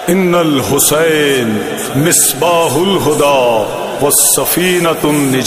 ان الحسین مصباح الہدی والسفینۃ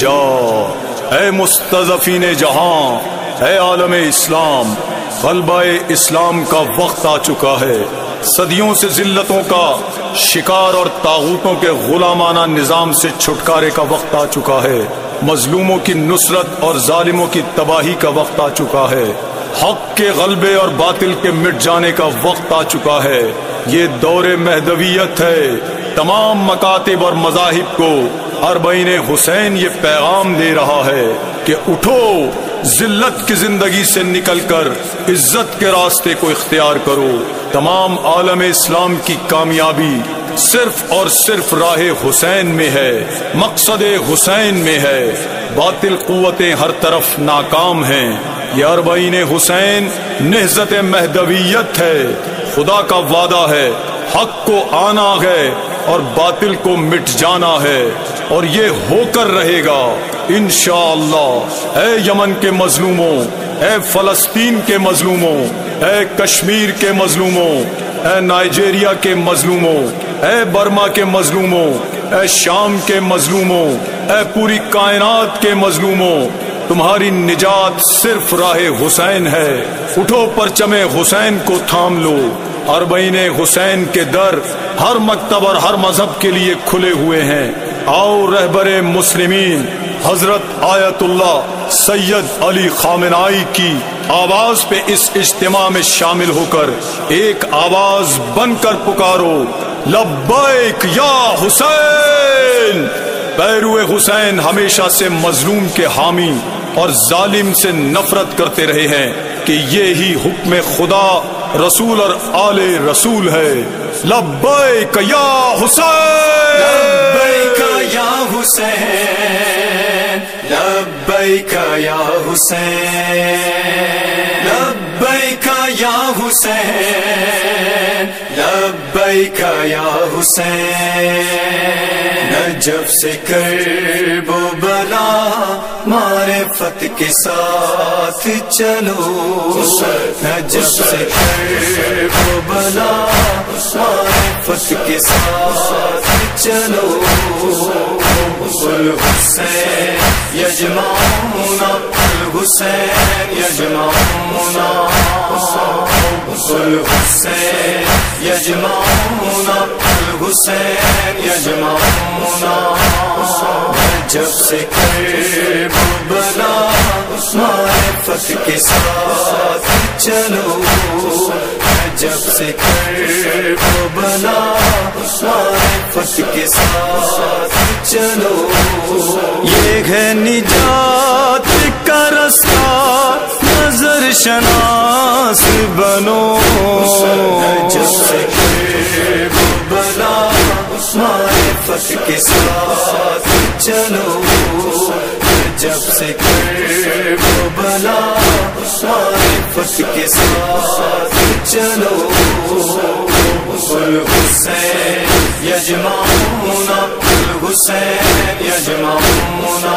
النجاة۔ اے مستضعفین جہاں، اے عالم اسلام، غلبہ اسلام کا وقت آ چکا ہے۔ صدیوں سے ذلتوں کا شکار اور طاغوتوں کے غلامانہ نظام سے چھٹکارے کا وقت آ چکا ہے۔ مظلوموں کی نصرت اور ظالموں کی تباہی کا وقت آ چکا ہے۔ حق کے غلبے اور باطل کے مٹ جانے کا وقت آ چکا ہے۔ یہ دور مہدویت ہے۔ تمام مکاتب اور مذاہب کو اربعین حسین یہ پیغام دے رہا ہے کہ اٹھو، ذلت کی زندگی سے نکل کر عزت کے راستے کو اختیار کرو۔ تمام عالم اسلام کی کامیابی صرف اور صرف راہ حسین میں ہے، مقصد حسین میں ہے۔ باطل قوتیں ہر طرف ناکام ہیں۔ یہ اربعین حسین نہضت مہدویت ہے۔ خدا کا وعدہ ہے، حق کو آنا ہے اور باطل کو مٹ جانا ہے، اور یہ ہو کر رہے گا انشاءاللہ۔ اے یمن کے مظلوموں، اے فلسطین کے مظلوموں، اے کشمیر کے مظلوموں، اے نائجیریا کے مظلوموں، اے برما کے مظلوموں، اے شام کے مظلوموں، اے پوری کائنات کے مظلوموں، تمہاری نجات صرف راہ حسین ہے۔ اٹھو، پرچم حسین کو تھام لو۔ اربعین حسین کے در ہر مکتب اور ہر مذہب کے لیے کھلے ہوئے ہیں۔ آؤ، رہبر مسلمین حضرت آیت اللہ سید علی خامنائی کی آواز پہ اس اجتماع میں شامل ہو کر ایک آواز بن کر پکارو، لبیک یا حسین۔ پیرو حسین ہمیشہ سے مظلوم کے حامی اور ظالم سے نفرت کرتے رہے ہیں کہ یہی حکم خدا، رسول اور آل رسول ہے۔ لبیک یا حسین، لبیک یا حسین، لبیک یا حسین، لبیک یا حسین، لبیک یا حسین۔ نجف سے کرب و بلا معرفت کے ساتھ چلو، نجف سے کرب و بلا معرفت کے ساتھ چلو۔ الحسین یجمعنا، الحسین یجمعنا، الحسین یجمعنا، الحسین یجمعنا۔ جب سے کرب و بلا معرفت کے ساتھ چلو، جب سے کرب و بلا معرفت کے ساتھ چلو۔ یہ ہے نجات کا رستہ، نظر شناس بنو۔ جب سے کرب و بلا معرفت کے ساتھ چلو، جب سے کرب و بلا معرفت کے ساتھ چلو۔ الحسین یجمعنا، الحسین یجمعنا،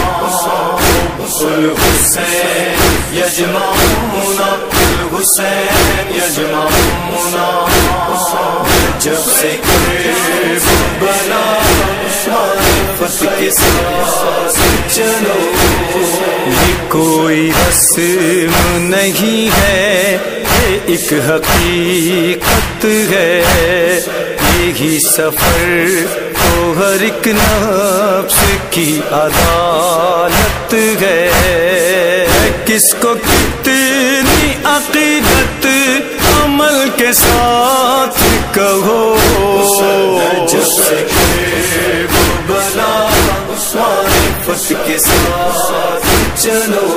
الحسین یجمعنا، الحسین یجمعنا۔ جب سے کرب و بلا معرفت کے ساتھ چلو۔ یہ کوئی رسم نہیں ہے، یہ ایک حقیقت ہے۔ یہی سفر تو ہر ایک نفس کی عدالت ہے۔ کس کو کتنی عقیدت عمل کے ساتھ کہو، جب سے کرب و بلا معرفت کے ساتھ چلو۔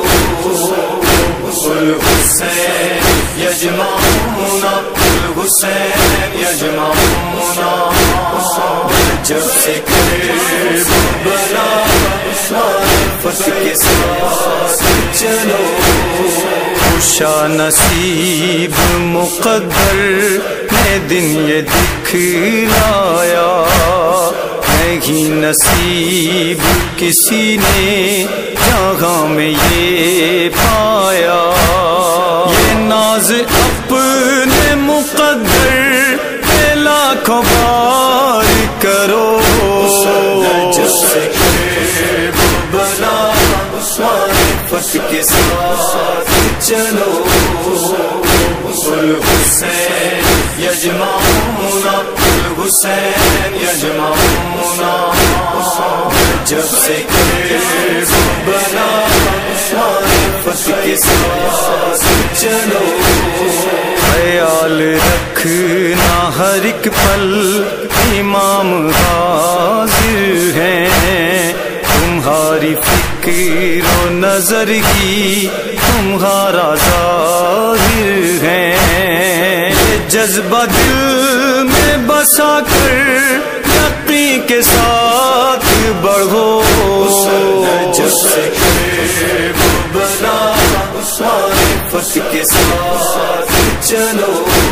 الحسین یجمعنا، الحسین یجمعنا۔ جب سے کرب و بلا معرفت کے ساتھ چلو۔ خوشا نصیب مقدر نے دن یہ دکھلایا، نہیں نصیب کسی نے جہاں میں یہ پایا۔ یہ ناز اپنے مقدر پہ لاکھوں الحسین یجمعونا الحسین یجمعونا جب سے کربلا معرفت کے ساتھ چلو خیال رکھنا ہر ایک پل امام حاضر ہیں تمہاری فکر و نظر ہی تمہارا ظاہر ہے یہ جذبہ دل میں بسا کر یقین کے ساتھ بڑھو جب سے کربلا معرفت کے ساتھ چلو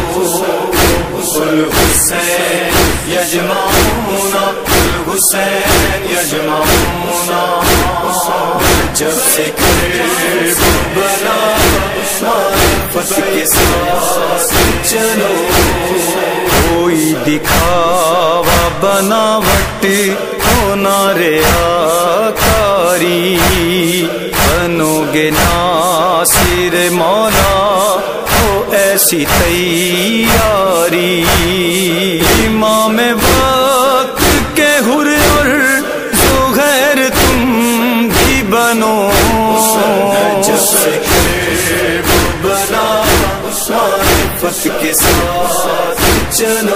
الحسین یجمعونا الحسین یجمعونا جب سے کربلا معرفت کے ساتھ چلو کوئی دکھاوا بناوٹ ہونا ریاکاری بنو گے ناصر مولا ہو ایسی تیاری امام وقت کے حر اور زغیر تم بھی بنو جب سے کربلا معرفت کے ساتھ چلو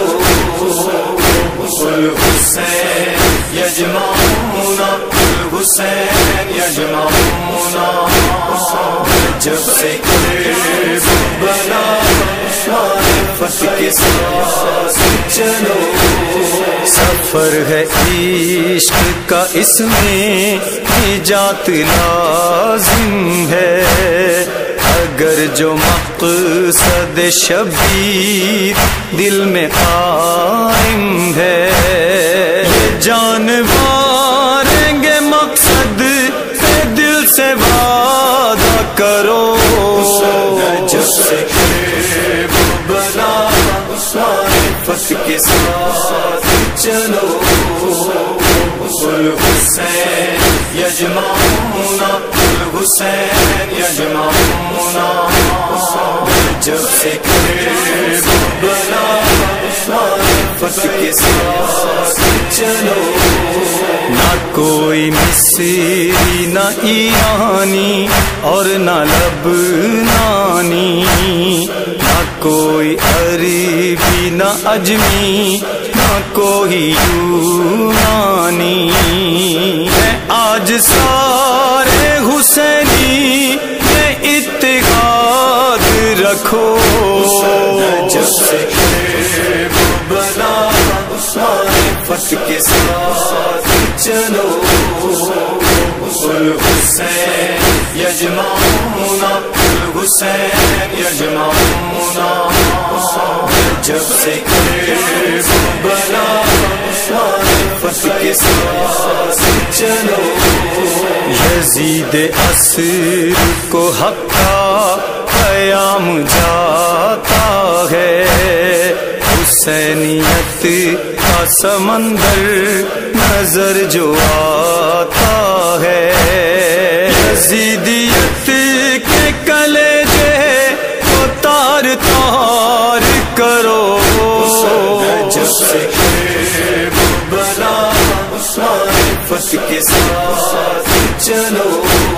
الحسین یجمعونا الحسین یجمعونا جب سے کربلا معرفت کے ساتھ چلو سفر ہے عشق کا اس میں نجات لازم ہے اگر جو مقصد شبیر دل میں قائم ہے یہ جانواریں گے مقصد پہ دل سے وعدہ کرو جب سے کربلا معرفت کے ساتھ چلو الحسین یجمعونا الحسین یجمعونا جب سے کربلا معرفت کے ساتھ چلو نہ کوئی مصری نہ ایرانی اور نہ لبنانی نہ کوئی عربی نہ اجمی نہ کوئی یونانی ہے آج سارے حسینی یہ اتحاد رکھو جب سے کربلا معرفت کے ساتھ چلو الحسین یجمعونا الحسین یجمعونا جب سے کربلا معرفت کے ساتھ چلو یزید عصر کو حق کا قیام جاتا ہے حسینیت کا سمندر نظر جو آتا ہے یزیدیت کے کلیجے کو تار تار کرو جب سے کربلا معرفت کے ساتھ چلو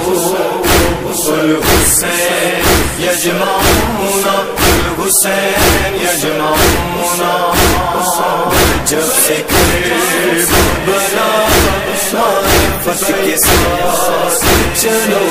الحسین یجمعونا الحسین یجمعونا جب سے کربلا معرفت کے ساتھ چلو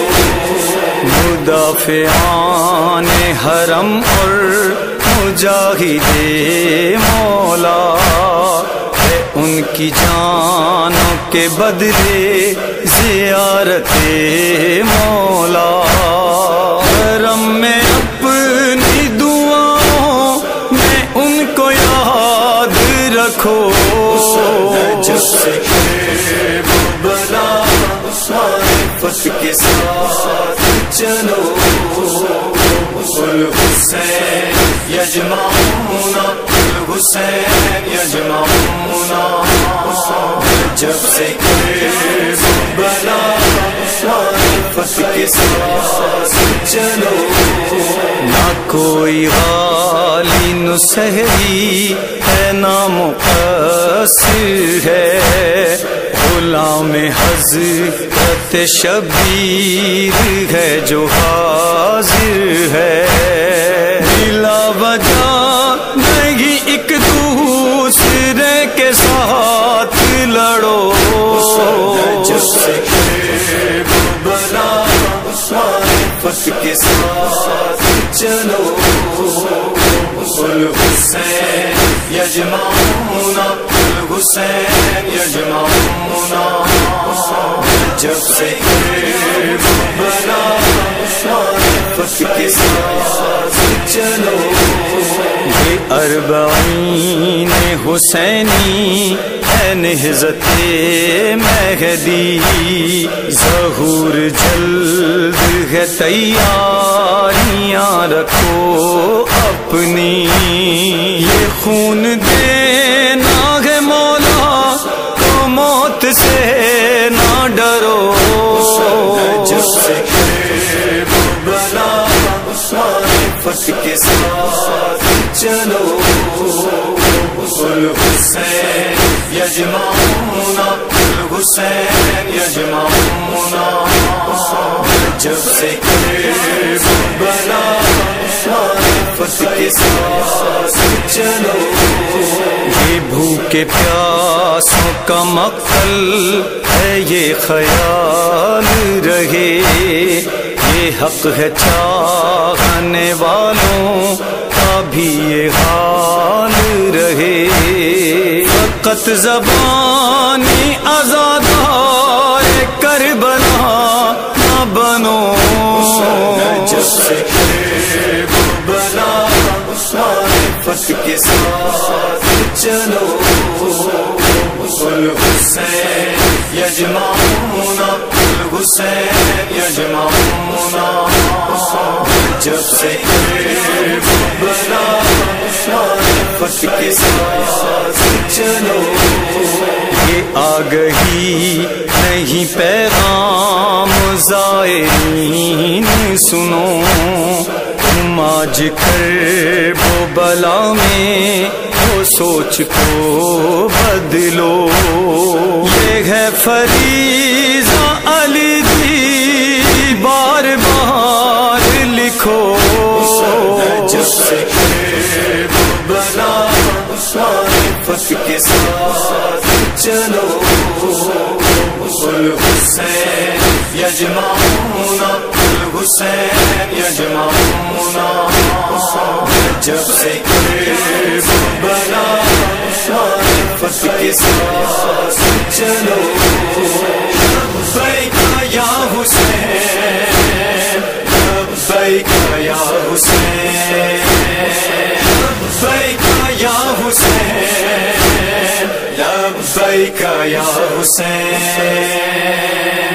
مدافعان حرم اور مجاہد مولا ہے ان کی جانوں کے بدلے زیارت مولا حرم میں اپنی دعاؤں میں ان کو یاد رکھو جب سے کربلا معرفت کے ساتھ چلو الحسین یجمعونا الحسین یجمعونا جب سے کربلا معرفت کے ساتھ چلو نہ کوئی غار سحری ہے نامقصر ہے، غلام حضرت شبیر ہے جو حاضر ہے، بلا وجہ نہیں ایک دوسرے کے ساتھ لڑو، جب سے بلا معرفت کے ساتھ چلو، الحسین یجمعنا، الحسین یجمعنا، جب سے بلا معرفت کے ساتھ چلو، یہ اربعین حسینی ہے نہضت مہدی، ظہور جلد ہے تیاریاں رکھو اپنی، یہ خون دینا ہے مولا تو موت سے نہ ڈرو، جب سے بلا معرفت کے ساتھ چلو، الحسین یجمعنا، الحسین یجمعنا، جب سے بلا معرفت کے ساتھ چلو، یہ بھوکے پیاسوں کا مقتل ہے یہ خیال رہے، یہ حق ہے چاہنے والوں کا بھی یہ حال رہے، فقط زبانی آزادار کربلا نہ بنو، جب سے بلا معرفت کے ساتھ چلو، الحسین یجمعنا، الحسین یجمعنا، جب سے بلا معرفت کے ساتھ چلو، یہ آگہی نہیں پیغام زائرین سنو، تم آج کرب و بلا میں وہ سوچ کو بدلو، یہ ہے فریضہ علی دی بار بار لکھو، جب سے بلا معرفت کے ساتھ چلو، الحسین یجمعنا، الحسین یجمعنا، جب سے بلا معرفت کے ساتھ چلو، لبیک یا حسین، لبیک یا حسین، لبیک یا حسین، لبیک یا حسین۔